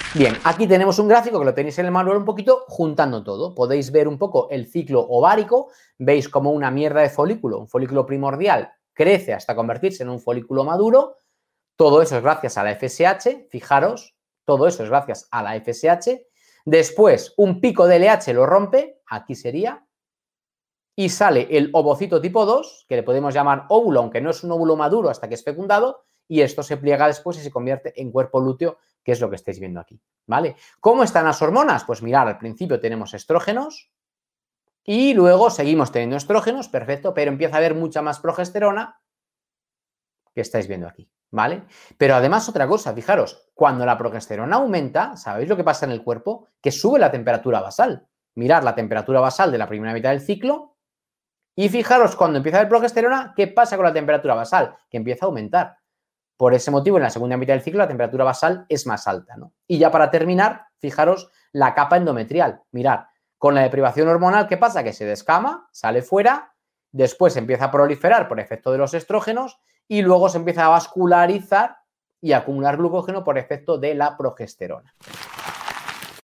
Bien, aquí tenemos un gráfico que lo tenéis en el manual un poquito juntando todo. Podéis ver un poco el ciclo ovárico, veis como una mierda de folículo, un folículo primordial, crece hasta convertirse en un folículo maduro. Todo eso es gracias a la FSH, fijaros, todo eso es gracias a la FSH. Después, un pico de LH lo rompe, aquí sería, y sale el ovocito tipo 2, que le podemos llamar óvulo, aunque no es un óvulo maduro hasta que es fecundado, y esto se pliega después y se convierte en cuerpo lúteo, que es lo que estáis viendo aquí, ¿vale? ¿Cómo están las hormonas? Pues mirad, al principio tenemos estrógenos y luego seguimos teniendo estrógenos, perfecto, pero empieza a haber mucha más progesterona que estáis viendo aquí, ¿vale? Pero además otra cosa, fijaros, cuando la progesterona aumenta, ¿sabéis lo que pasa en el cuerpo? Que sube la temperatura basal. Mirad la temperatura basal de la primera mitad del ciclo y fijaros cuando empieza a haber progesterona, ¿qué pasa con la temperatura basal? Que empieza a aumentar. Por ese motivo, en la segunda mitad del ciclo, la temperatura basal es más alta, ¿no? Y ya para terminar, fijaros la capa endometrial. Mirad, con la deprivación hormonal, ¿qué pasa? Que se descama, sale fuera, después empieza a proliferar por efecto de los estrógenos y luego se empieza a vascularizar y a acumular glucógeno por efecto de la progesterona.